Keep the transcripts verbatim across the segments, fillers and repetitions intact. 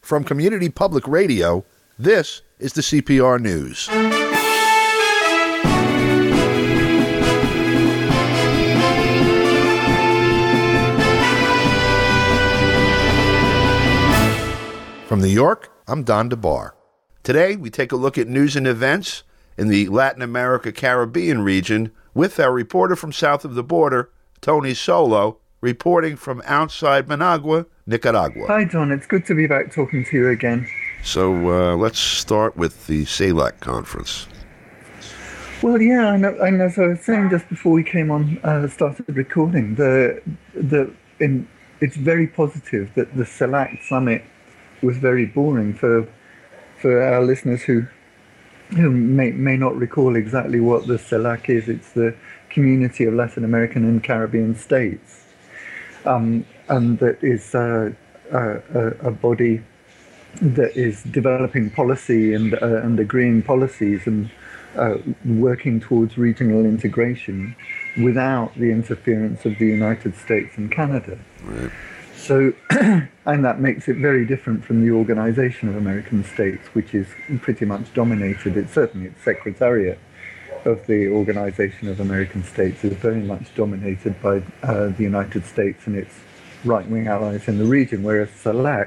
From Community Public Radio, this is the C P R News. From New York, I'm Don DeBar. Today, we take a look at news and events in the Latin America Caribbean region with our reporter from south of the border, Tony Solo, reporting from outside Managua, Nicaragua. Hi, Don. It's good to be back talking to you again. So uh, let's start with the CELAC conference. Well, yeah, I know, and as I was saying just before we came on, uh, started recording, the the in, it's very positive that the CELAC summit was very boring for for our listeners who who may may not recall exactly what the CELAC is. It's the Community of Latin American and Caribbean States. Um, and that is uh, uh, a, a body that is developing policy and uh, and agreeing policies and uh, working towards regional integration without the interference of the United States and Canada. Right. So, and that makes it very different from the Organization of American States, which is pretty much dominated. It's certainly its secretariat of the Organization of American States is very much dominated by uh, the United States and its right-wing allies in the region, whereas CELAC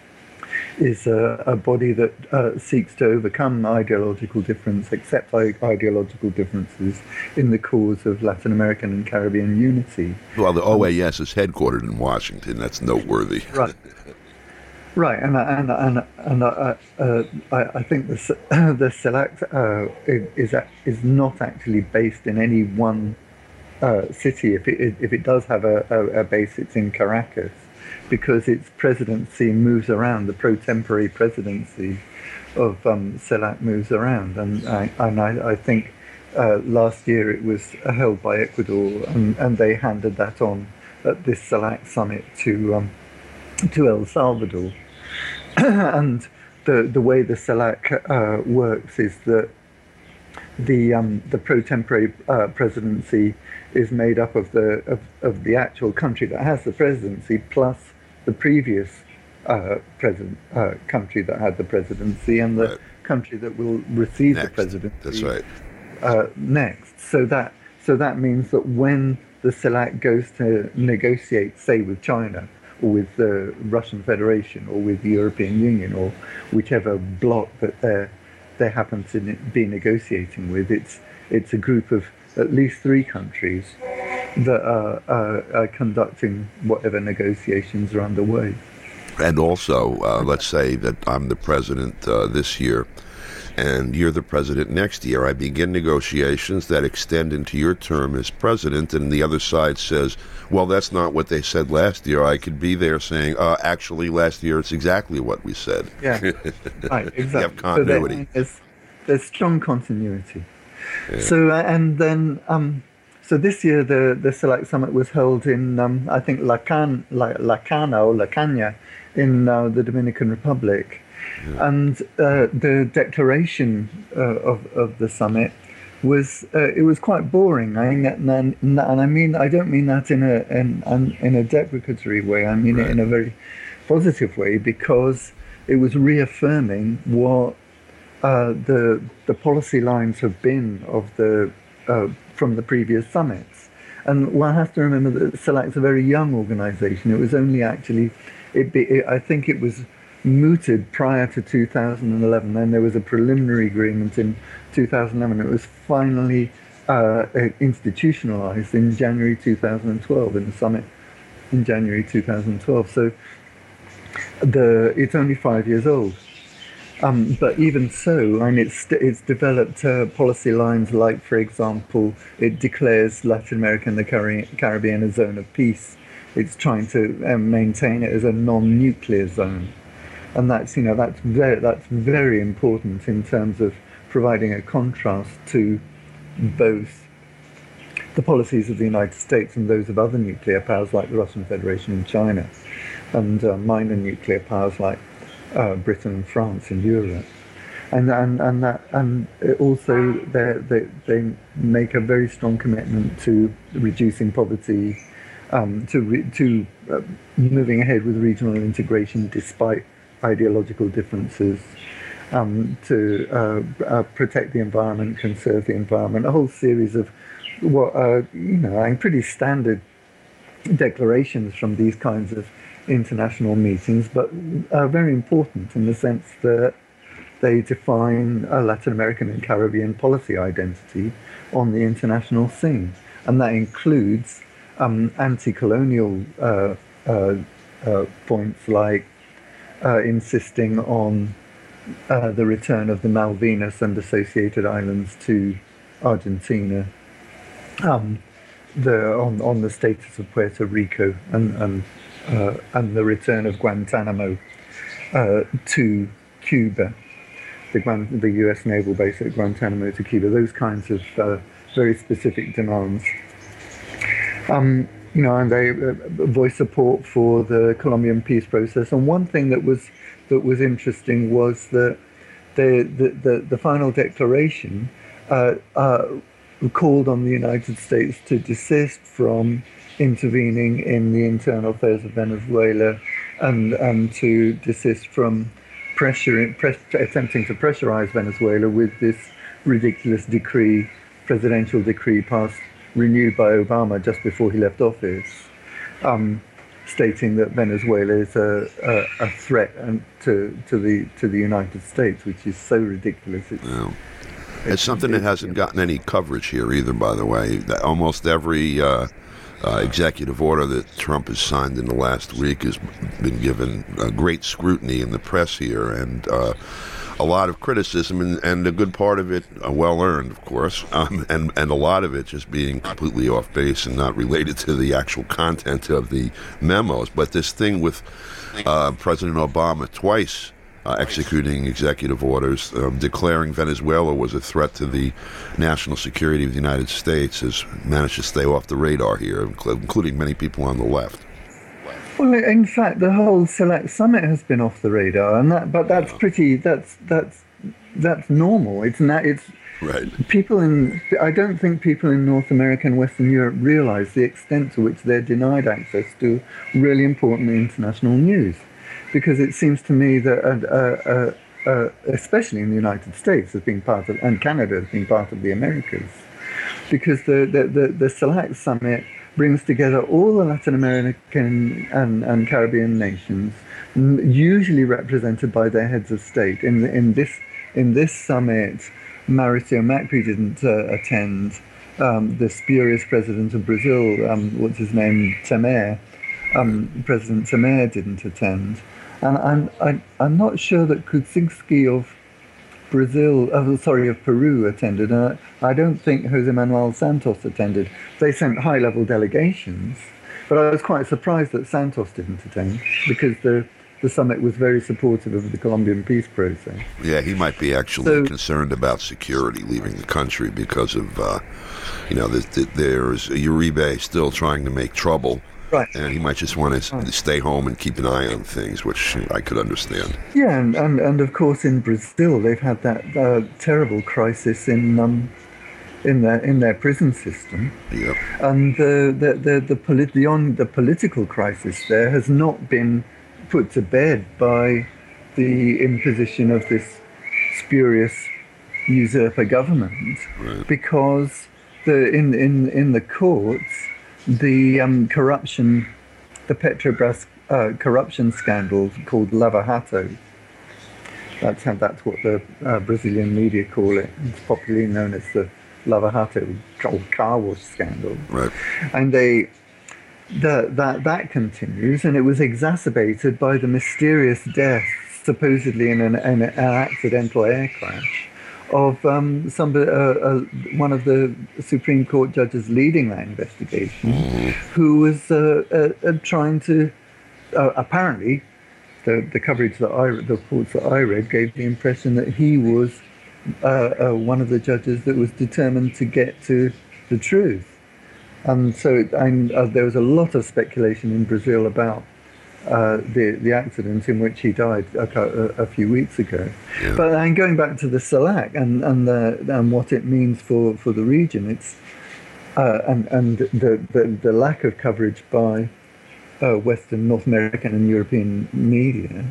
is a, a body that uh, seeks to overcome ideological difference, accept ideological differences in the cause of Latin American and Caribbean unity. Well, the O A S is headquartered in Washington. That's noteworthy. Right. Right, and and and and uh, uh, I, I think the the CELAC uh, is is not actually based in any one uh, city. If it if it does have a, a, a base, it's in Caracas, because its presidency moves around. The pro tempore presidency of um, CELAC moves around, and I and I, I think uh, last year it was held by Ecuador, and, and they handed that on at this CELAC summit to um, to El Salvador. And the the way the CELAC uh, works is that the um, the pro tempore uh, presidency is made up of the of, of the actual country that has the presidency plus the previous uh, president uh, country that had the presidency and the right. country that will receive next. the presidency. That's right. Uh, next, so that so that means that when the CELAC goes to negotiate, say with China, or with the Russian Federation, or with the European Union, or whichever bloc that they they happen to be negotiating with, it's it's a group of at least three countries that are, are, are conducting whatever negotiations are underway. And also, uh, let's say that I'm the president uh, this year, and you're the president next year. I begin negotiations that extend into your term as president, and the other side says, well, that's not what they said last year. I could be there saying, uh, actually, last year it's exactly what we said. Yeah, right, exactly. You have continuity. So there's, there's strong continuity. Yeah. So, uh, and then, um, so this year the, the CELAC Summit was held in, um, I think, La, Can, La, La Cana or La Caña in uh, the Dominican Republic. Yeah. And uh, the declaration uh, of, of the summit was uh, it was quite boring. I mean, and, and I mean I don't mean that in a in, in a deprecatory way. I mean right. it in a very positive way, because it was reaffirming what uh, the the policy lines have been of the uh, from the previous summits. And one has to remember that CELAC's a very young organization. It was only actually it, be, it I think it was. mooted prior to two thousand eleven. Then there was a preliminary agreement in two thousand eleven. It was finally uh, institutionalized in January two thousand twelve, in the summit in January two thousand twelve. So the it's only five years old. Um, but even so, I mean, it's it's developed uh, policy lines like, for example, it declares Latin America and the Caribbean a zone of peace. It's trying to um, maintain it as a non-nuclear zone. And that's, you know, that's very, that's very important in terms of providing a contrast to both the policies of the United States and those of other nuclear powers like the Russian Federation and China, and uh, minor nuclear powers like uh, Britain and France in Europe. And and and that and also they they they make a very strong commitment to reducing poverty, um, to re, to uh, moving ahead with regional integration despite ideological differences, um, to uh, uh, protect the environment, conserve the environment, a whole series of what are, you know, I mean, pretty standard declarations from these kinds of international meetings, but are very important in the sense that they define a Latin American and Caribbean policy identity on the international scene. And that includes um, anti-colonial uh, uh, uh, points like uh, insisting on uh, the return of the Malvinas and associated islands to Argentina, um, the, on, on the status of Puerto Rico, and, and, uh, and the return of Guantanamo uh, to Cuba, the, Guan- the U S naval base at Guantanamo to Cuba, those kinds of uh, very specific demands. Um, you know, and they uh, voice support for the Colombian peace process. And one thing that was that was interesting was that the the, the, the final declaration uh, uh, called on the United States to desist from intervening in the internal affairs of Venezuela, and and to desist from pressure, press, attempting to pressurize Venezuela with this ridiculous decree, presidential decree passed, renewed by Obama just before he left office, um, stating that Venezuela is a, a, a threat and to to the to the United States, which is so ridiculous. It's, yeah. it's, it's something that hasn't gotten any coverage here either, by the way. Almost every uh, uh, executive order that Trump has signed in the last week has been given uh, great scrutiny in the press here, and uh, a lot of criticism, and, and a good part of it uh, well-earned, of course, um, and, and a lot of it just being completely off base and not related to the actual content of the memos. But this thing with uh, President Obama twice uh, executing executive orders, um, declaring Venezuela was a threat to the national security of the United States, has managed to stay off the radar here, including many people on the left. Well, in fact, the whole Select Summit has been off the radar, and that, but that's pretty. That's that's that's normal. It's not. It's right. People in. I don't think people in North America and Western Europe realise the extent to which they're denied access to really important international news, because it seems to me that, uh, uh, uh, especially in the United States, as being part of, and Canada as being part of the Americas, because the the the, the Select Summit brings together all the Latin American and, and Caribbean nations, usually represented by their heads of state. In in this in this summit, Mauricio Macri didn't uh, attend. Um, the spurious president of Brazil, um, what's his name, Temer, um, President Temer didn't attend, and I'm I, I'm not sure that Kuczynski of Brazil, oh, sorry, of Peru attended. Uh, I don't think Jose Manuel Santos attended. They sent high-level delegations, but I was quite surprised that Santos didn't attend, because the, the summit was very supportive of the Colombian peace process. Yeah, he might be actually so, concerned about security leaving the country because of, uh, you know, the, the, there's Uribe still trying to make trouble. Right. And he might just want to right. stay home and keep an eye on things, which I could understand. Yeah, and, and, and of course in Brazil they've had that uh, terrible crisis in um, in their in their prison system. Yep. And the the the the, polit- the, on, the political crisis there has not been put to bed by the imposition of this spurious usurper government, right. because the in in in the courts, the um, corruption, the Petrobras uh, corruption scandal called Lava Jato. That's how that's what the uh, Brazilian media call it. It's popularly known as the Lava Jato or car wash scandal. Right. And they the, that that continues, and it was exacerbated by the mysterious death, supposedly in an, in an accidental air crash, of um, somebody, uh, uh, one of the Supreme Court judges leading that investigation, mm. who was uh, uh, uh, trying to, uh, apparently, the, the coverage that I, the reports that I read gave the impression that he was uh, uh, one of the judges that was determined to get to the truth. And so it, and, uh, there was a lot of speculation in Brazil about Uh, the the accident in which he died a, a, a few weeks ago. Yeah. But and going back to the SELAC and and the, and what it means for, for the region, it's uh, and and the, the the lack of coverage by uh, Western, North American, and European media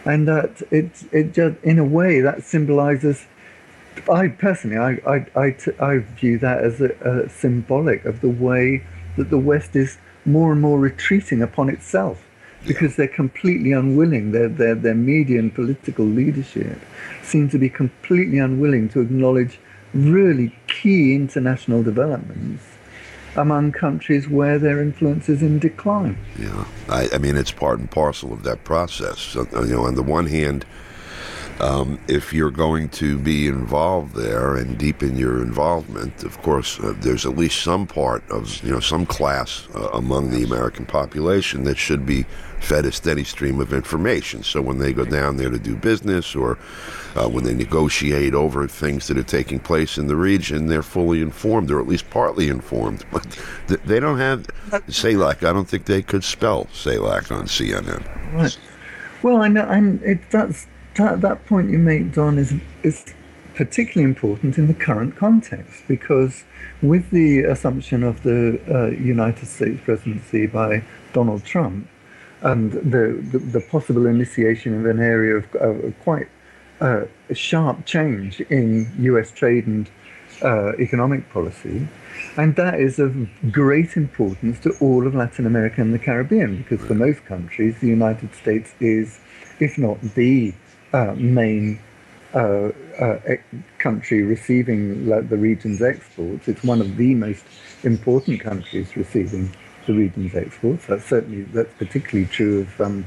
and that it it just in a way that symbolizes. I personally, I I I, t- I view that as a, a symbolic of the way that the West is more and more retreating upon itself, because they're completely unwilling. Their their their media and political leadership seem to be completely unwilling to acknowledge really key international developments among countries where their influence is in decline. Yeah, I, I mean, it's part and parcel of that process. So, you know, on the one hand, Um, if you're going to be involved there and deepen your involvement, of course, uh, there's at least some part of, you know, some class uh, among the American population that should be fed a steady stream of information. So when they go down there to do business, or uh, when they negotiate over things that are taking place in the region, they're fully informed, or at least partly informed. But th- they don't have CELAC. I don't think they could spell CELAC on C N N. Right. Well, I know, and it, that's That, that point you make, Don, is is particularly important in the current context, because with the assumption of the uh, United States presidency by Donald Trump, and the the, the possible initiation of an area of, of quite uh, sharp change in U S trade and uh, economic policy, and that is of great importance to all of Latin America and the Caribbean, because for most countries, the United States is, if not the Uh, main uh, uh, e- country receiving like, the region's exports. It's one of the most important countries receiving the region's exports. That's certainly that's particularly true of um,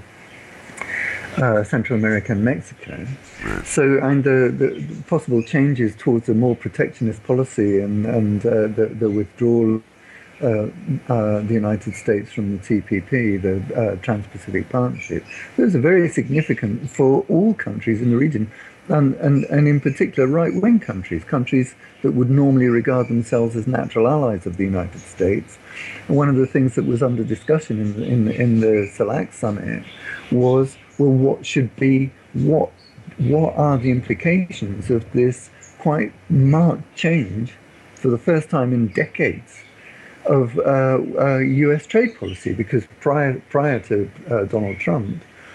uh, Central America and Mexico. So, and the, the possible changes towards a more protectionist policy and and uh, the, the withdrawal. Uh, uh, the United States from the T P P, the uh, Trans-Pacific Partnership. Those are very significant for all countries in the region, and, and, and in particular right-wing countries, countries that would normally regard themselves as natural allies of the United States. And one of the things that was under discussion in, in, in the CELAC summit was, well, what should be, what, what are the implications of this quite marked change for the first time in decades of uh, uh, U S trade policy, because prior prior to uh, Donald Trump,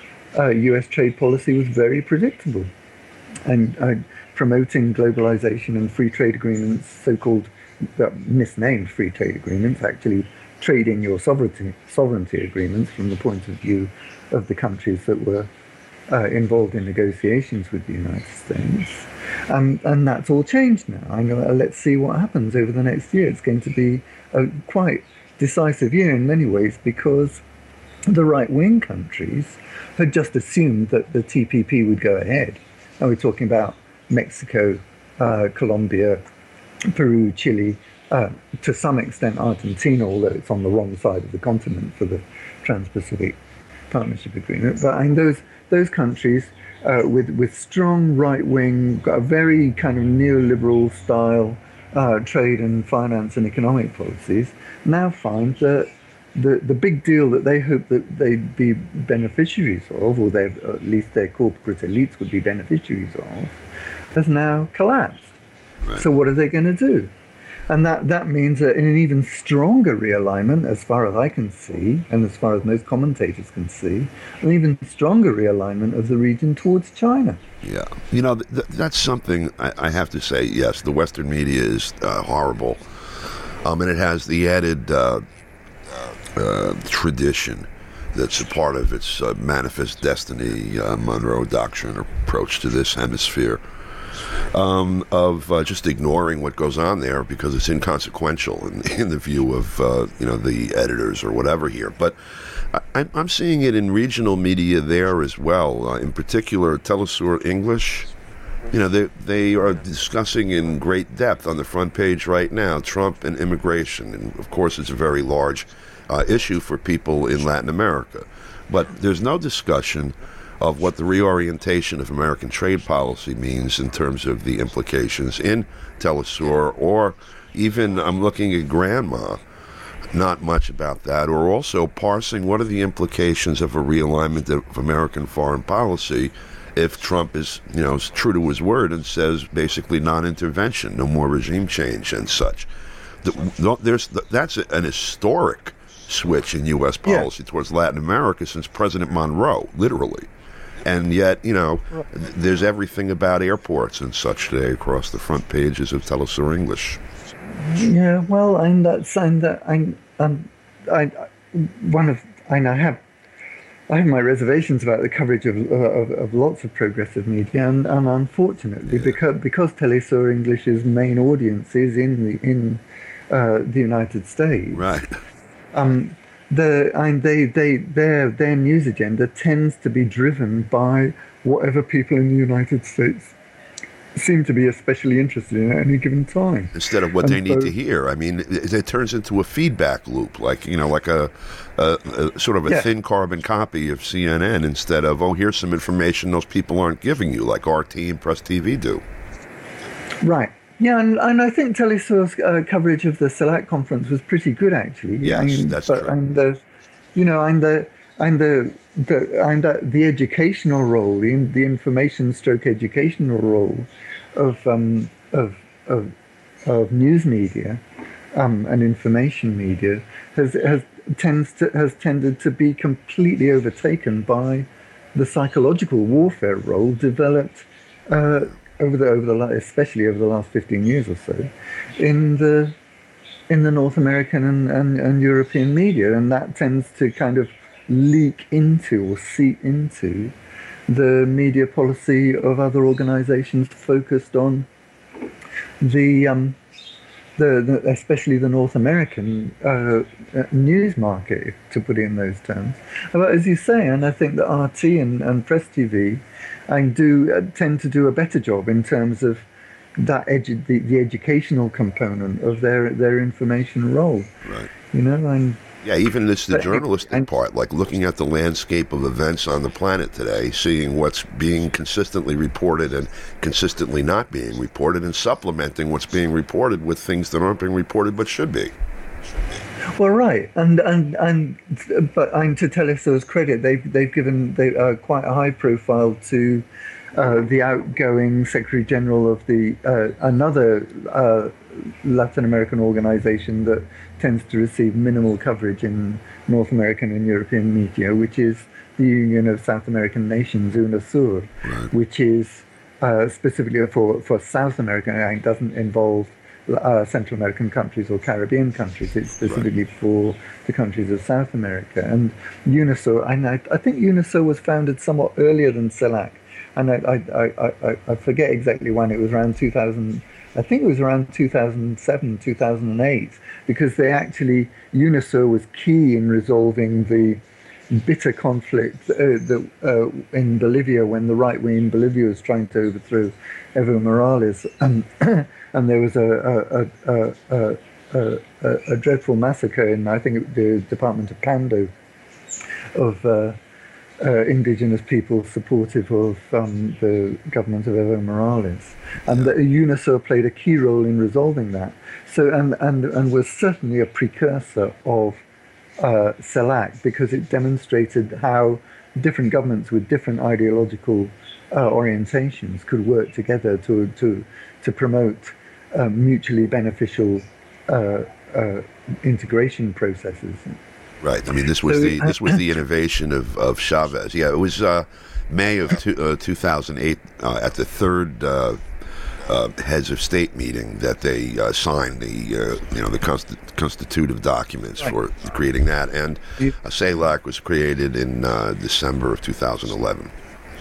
uh, U S trade policy was very predictable, and uh, promoting globalization and free trade agreements, so-called uh, misnamed free trade agreements, actually trading your sovereignty sovereignty agreements from the point of view of the countries that were uh, involved in negotiations with the United States. Um, and that's all changed now. I know, uh, let's see what happens over the next year. It's going to be a quite decisive year in many ways, because the right-wing countries had just assumed that the T P P would go ahead. And we're talking about Mexico, uh, Colombia, Peru, Chile, uh, to some extent Argentina, although it's on the wrong side of the continent for the Trans-Pacific Partnership Agreement. But in those those countries uh, with with strong right-wing, a very kind of neoliberal style uh, trade and finance and economic policies, now find that the the big deal that they hoped that they'd be beneficiaries of, or they at least their corporate elites would be beneficiaries of, has now collapsed. Right. So what are they going to do? And that, that means that in an even stronger realignment, as far as I can see, and as far as most commentators can see, an even stronger realignment of the region towards China. Yeah. You know, th- th- that's something I, I have to say, yes, the Western media is uh, horrible. Um, and it has the added uh, uh, tradition that's a part of its uh, manifest destiny, uh, Monroe Doctrine approach to this hemisphere. Um, of uh, just ignoring what goes on there because it's inconsequential in, in the view of uh, you know the editors or whatever here. But I, I'm seeing it in regional media there as well. Uh, in particular, Telesur English. You know, they they are discussing in great depth on the front page right now Trump and immigration, and of course it's a very large uh, issue for people in Latin America. But there's no discussion of what the reorientation of American trade policy means in terms of the implications in Telesur, or even I'm looking at Grandma, not much about that, or also parsing what are the implications of a realignment of American foreign policy if Trump is, you know, true to his word and says basically non-intervention, no more regime change and such. The, no, there's that's an historic switch in U S policy yeah. towards Latin America since President Monroe, literally. And yet, you know, th- there's everything about airports and such today across the front pages of Telesur English. Yeah, well, and that's and that I'm um, I I- one of and I have I have my reservations about the coverage of uh, of, of lots of progressive media, and, and unfortunately, Yeah. because because Telesur English's main audience is in the in uh, the United States, Right. um, the and they they their their news agenda tends to be driven by whatever people in the United States seem to be especially interested in at any given time. Instead of what And they need so, to hear. I mean, it, it turns into a feedback loop, like, you know, like a, a, a sort of a yeah, thin carbon copy of C N N instead of, oh, here's some information those people aren't giving you, like R T and Press T V do. right. Yeah, and, and I think Telesur's uh, coverage of the CELAC conference was pretty good, actually. I Yes, mean, that's but true. and the, you know, and the and the the and the, the educational role, the the information stroke educational role of um of of of news media, um, and information media has has tends to has tended to be completely overtaken by the psychological warfare role developed uh, over the over the la- especially over the last fifteen years or so in the in the North American and, and, and European media, and that tends to kind of leak into or seep into the media policy of other organizations focused on the um, the, the especially the North American uh, uh, news market, to put it in those terms. But as you say, and I think that R T and, and Press T V, I do uh, tend to do a better job in terms of that edu- the, the educational component of their their information role. Right. You know, and Yeah, even this the but, journalistic and part, like looking at the landscape of events on the planet today, seeing what's being consistently reported and consistently not being reported, and supplementing what's being reported with things that aren't being reported but should be. well, right, and and and but and to Telesur's credit, they've they've given they uh, quite a high profile to uh, the outgoing Secretary General of the uh, another uh, Latin American organization that tends to receive minimal coverage in North American and European media, which is the Union of South American Nations, UNASUR, Right. which is uh, specifically for, for South America. It doesn't involve uh, Central American countries or Caribbean countries. It's specifically Right. for the countries of South America. And UNASUR, and I, I think UNASUR was founded somewhat earlier than CELAC. And I, I, I, I, I forget exactly when. It was around two thousand. I think it was around two thousand seven, two thousand eight, because they actually, UNASUR was key in resolving the bitter conflict uh, the, uh, in Bolivia when the right wing in Bolivia was trying to overthrow Evo Morales. And, and there was a, a, a, a, a, a, a dreadful massacre in, I think, the Department of Pando of uh, uh, indigenous people supportive of um, the government of Evo Morales, and that UNASUR played a key role in resolving that. So, and and and was certainly a precursor of uh, CELAC, because it demonstrated how different governments with different ideological uh, orientations could work together to to to promote uh, mutually beneficial uh, uh, integration processes. Right. I mean, this was So, the this was uh, the innovation of, of Chavez. Yeah, it was uh, May of two, uh, two thousand eight uh, at the third uh, uh, heads of state meeting that they uh, signed the uh, you know the consti- constitutive documents Right. for creating that, and You- uh, CELAC was created in uh, December of two thousand eleven.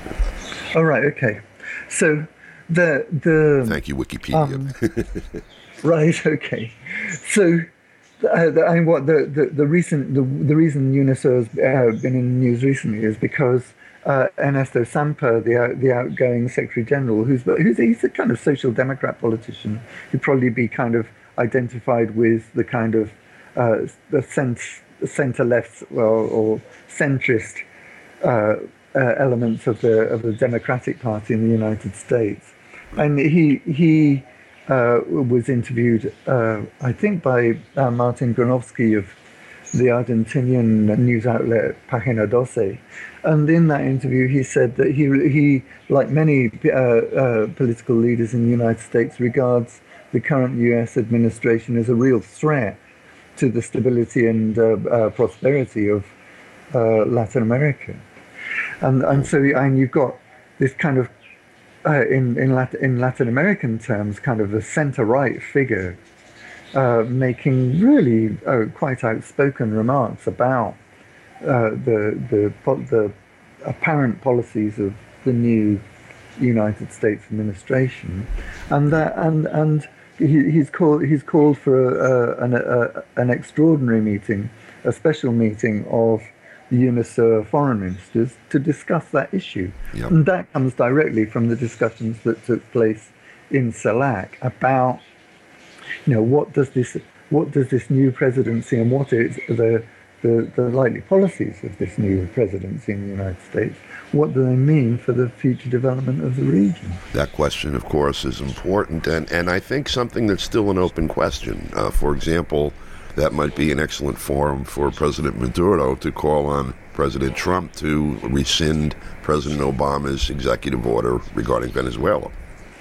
All right. Okay. So the the Thank you, Wikipedia. um, right. Okay. So. Uh, the, I mean, what the, the, the recent the, the reason UNASUR has uh, been in the news recently is because uh, Ernesto Samper, the out, the outgoing Secretary General, who's who's he's a kind of social democrat politician, who'd probably be kind of identified with the kind of uh, the cent, center left or, or centrist uh, uh, elements of the of the Democratic Party in the United States, and he he. Uh, was interviewed, uh, I think, by uh, Martin Granovsky of the Argentinian news outlet Página doce. And in that interview, he said that he, he like many uh, uh, political leaders in the United States, regards the current U S administration as a real threat to the stability and uh, uh, prosperity of uh, Latin America. and and so and you've got this kind of uh, in in Latin in Latin American terms, kind of a center right figure uh, making really uh, quite outspoken remarks about uh, the the the apparent policies of the new United States administration, and that and and he, he's called he's called for a, a, an, a, an extraordinary meeting, a special meeting of the UNASUR foreign ministers to discuss that issue, yep. and that comes directly from the discussions that took place in CELAC about, you know, what does this what does this new presidency and what is the the, the likely policies of this new presidency in the United States, what do they mean for the future development of the region? That question, of course, is important, and, and I think something that's still an open question. Uh, for example, that might be an excellent forum for President Maduro to call on President Trump to rescind President Obama's executive order regarding Venezuela.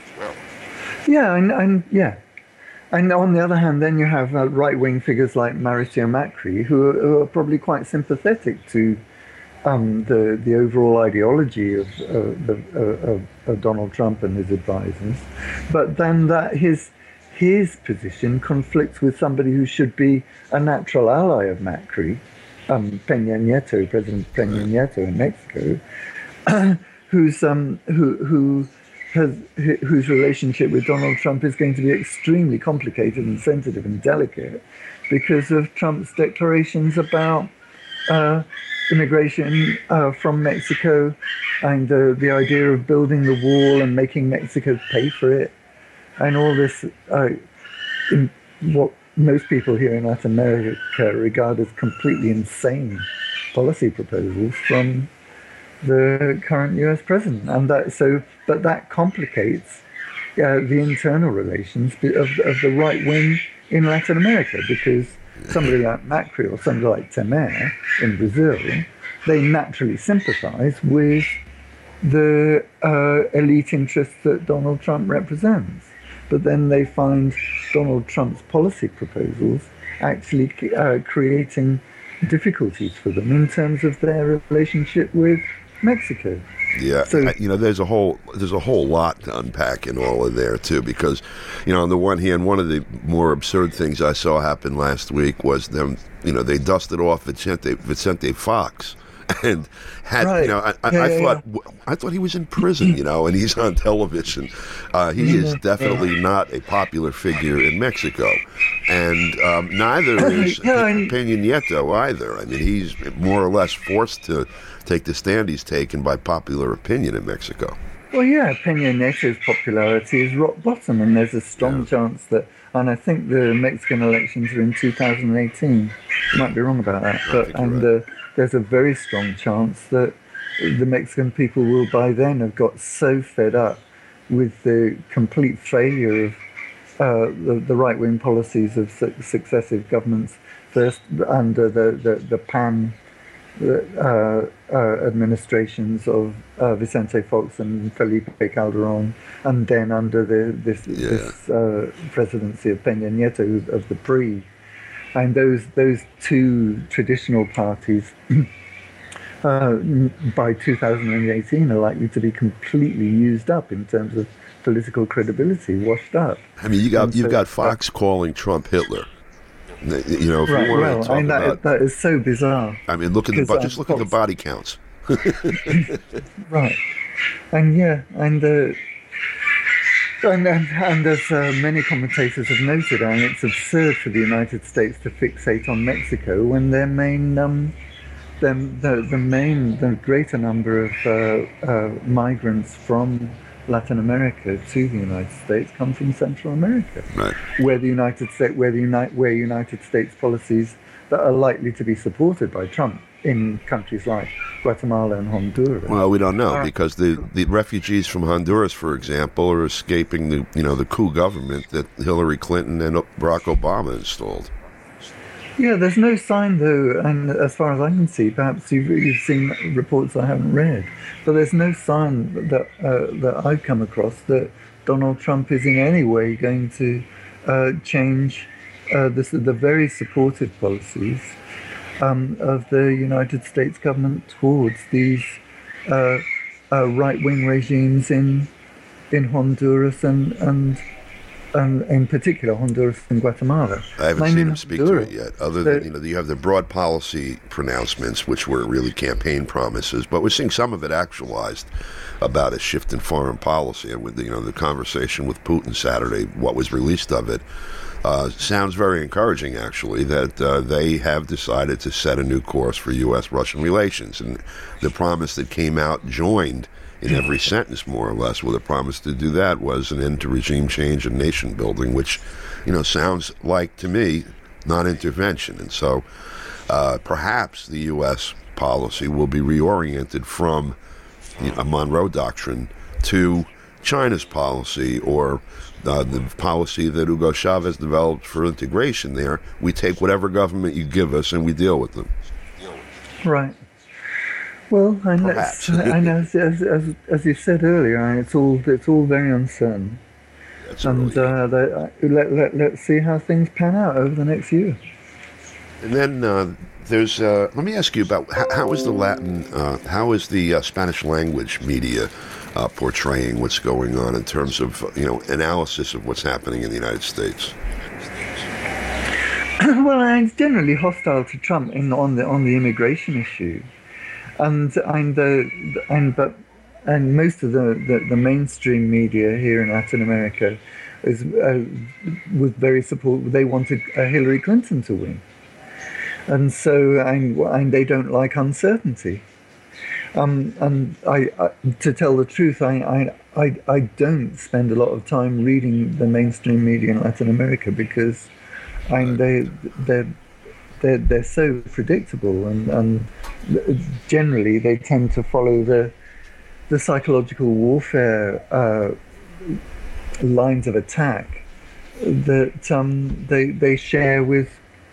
Yeah, and, and yeah. And on the other hand, then you have uh, right-wing figures like Mauricio Macri, who are, who are probably quite sympathetic to um, the the overall ideology of, uh, of, of, of Donald Trump and his advisors, but then that his his position conflicts with somebody who should be a natural ally of Macri, um, Peña Nieto, President Peña Nieto in Mexico, who's um, who who. Has, whose relationship with Donald Trump is going to be extremely complicated and sensitive and delicate because of Trump's declarations about uh, immigration uh, from Mexico and uh, the idea of building the wall and making Mexico pay for it, and all this, uh, in what most people here in Latin America regard as completely insane policy proposals from the current U S president, and that so, but that complicates uh, the internal relations of, of the right wing in Latin America, because somebody like Macri or somebody like Temer in Brazil, they naturally sympathise with the uh, elite interests that Donald Trump represents, but then they find Donald Trump's policy proposals actually uh, creating difficulties for them in terms of their relationship with Mexico. Yeah, so, you know, there's a whole there's a whole lot to unpack in all of there too, because, you know, on the one hand, one of the more absurd things I saw happen last week was them, you know, they dusted off Vicente Vicente Fox, and had, right. you know, I, I, yeah, I thought yeah. I thought he was in prison, you know, and he's on television. Uh, he is definitely yeah. not a popular figure in Mexico, and um, neither is yeah, Peña Nieto either. I mean, he's more or less forced to take the stand he's taken by popular opinion in Mexico. Well, yeah, Peña Nieto's popularity is rock bottom, and there's a strong yeah. chance that, and I think the Mexican elections are in two thousand eighteen. I might be wrong about that, but and right. uh, there's a very strong chance that the Mexican people will by then have got so fed up with the complete failure of uh, the, the right-wing policies of su- successive governments, first under the, the, the PAN Uh, uh, administrations of uh, Vicente Fox and Felipe Calderón, and then under the this, yeah. this uh, presidency of Peña Nieto of the P R I, and those those two traditional parties uh, by two thousand eighteen are likely to be completely used up in terms of political credibility, washed up. I mean, you got and you've so, got Fox uh, calling Trump Hitler. You know, if right, you want well, to talk I mean, that, about, that is so bizarre. I mean, look at the just um, look Fox, at the body counts. Right, and yeah, and uh, and, and and as uh, many commentators have noted, I mean, it's absurd for the United States to fixate on Mexico when their main, um, their, the the main, the greater number of uh, uh, migrants from Latin America to the United States come from Central America, right. where the United States, where the United, where United States policies that are likely to be supported by Trump in countries like Guatemala and Honduras. Well, we don't know, because the, the refugees from Honduras, for example, are escaping the you know the coup government that Hillary Clinton and Barack Obama installed. Yeah, there's no sign, though, and as far as I can see, perhaps you've, you've seen reports I haven't read, but there's no sign that uh, that I've come across that Donald Trump is in any way going to uh, change uh, this, the very supportive policies um, of the United States government towards these uh, uh, right-wing regimes in in Honduras and and. Um, in particular, Honduras and Guatemala. I haven't Mainly seen in him speak Honduras. to it yet. Other than, you know, you have the broad policy pronouncements, which were really campaign promises, but we're seeing some of it actualized about a shift in foreign policy. And with the, you know, the conversation with Putin Saturday, what was released of it, uh, sounds very encouraging, actually, that uh, they have decided to set a new course for U S Russian relations. And the promise that came out joined in every sentence, more or less, with a promise to do that was an end to regime change and nation building, which, you know, sounds like, to me, non-intervention. And so uh, perhaps the U S policy will be reoriented from, you know, a Monroe Doctrine to China's policy, or uh, the policy that Hugo Chavez developed for integration there. We take whatever government you give us and we deal with them. Right. Well, and let's, and as, as as as you said earlier, it's all it's all very uncertain, That's and really uh, let, let let let's see how things pan out over the next year. And then uh, there's. Uh, let me ask you about how, how is the Latin, uh, how is the uh, Spanish language media uh, portraying what's going on in terms of, you know, analysis of what's happening in the United States? Well, it's generally hostile to Trump in on the on the immigration issue. And and the and but and most of the, the, the mainstream media here in Latin America is uh, was very supportive. They wanted uh, Hillary Clinton to win, and so and, and they don't like uncertainty. Um, and I, I, to tell the truth, I, I I I don't spend a lot of time reading the mainstream media in Latin America because, I mean, they they. They're, they're so predictable, and, and generally they tend to follow the the psychological warfare uh, lines of attack that um, they they share with,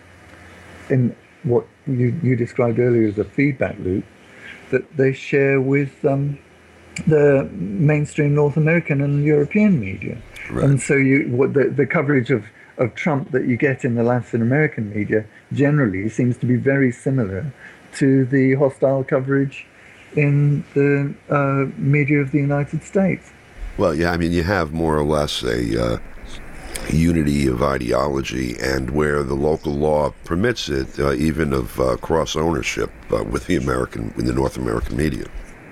in what you, you described earlier as a feedback loop, that they share with um, the mainstream North American and European media. Right. And so you what the, the coverage of of Trump that you get in the Latin American media generally seems to be very similar to the hostile coverage in the uh, media of the United States. Well, yeah, I mean, you have more or less a uh, unity of ideology, and where the local law permits it, uh, even of uh, cross ownership uh, with the American, in the North American media.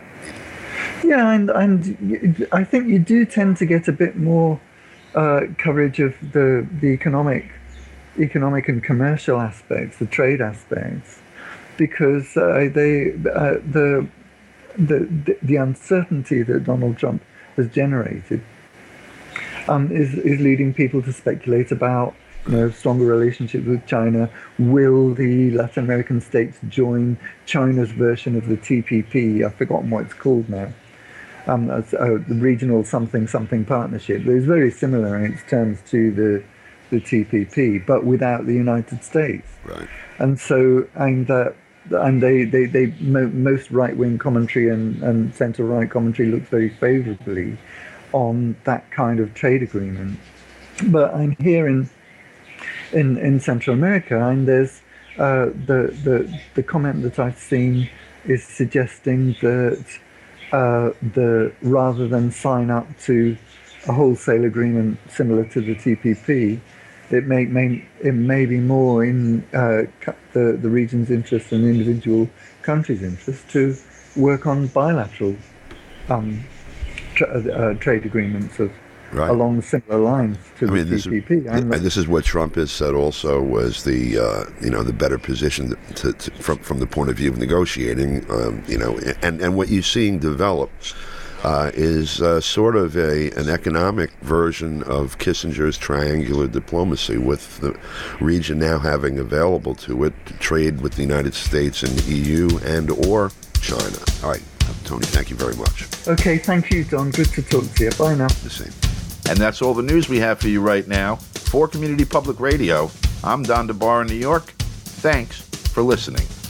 Yeah, and and I think you do tend to get a bit more Uh, coverage of the the economic, economic and commercial aspects, the trade aspects, because uh, they uh, the, the the uncertainty that Donald Trump has generated um, is is leading people to speculate about, you know, stronger relationships with China. Will the Latin American states join China's version of the T P P? I've forgotten what it's called now. Um, as, uh, the regional something something partnership. It's very similar in its terms to the the T P P, but without the United States. Right. And so, and uh, and they they, they mo- most right wing commentary and, and centre right commentary looks very favourably on that kind of trade agreement. But I'm here in in, in Central America, and there's uh, the the the comment that I've seen is suggesting that. Uh, the rather than sign up to a wholesale agreement similar to the T P P, it may, may it may be more in uh, the the region's interest and individual countries' interest to work on bilateral um, tra- uh, trade agreements of right. along similar lines to I the mean, T P P. This is, and this is what Trump has said also was the uh, you know the better position to, to, from from the point of view of negotiating. Um, you know, and, and what you're seeing develop uh, is uh, sort of a an economic version of Kissinger's triangular diplomacy, with the region now having available to it to trade with the United States and the E U and or China. All right, Tony, thank you very much. Okay, thank you, Don. Good to talk to you. Bye now. The same. And that's all the news we have for you right now. For Community Public Radio, I'm Don DeBar in New York. Thanks for listening.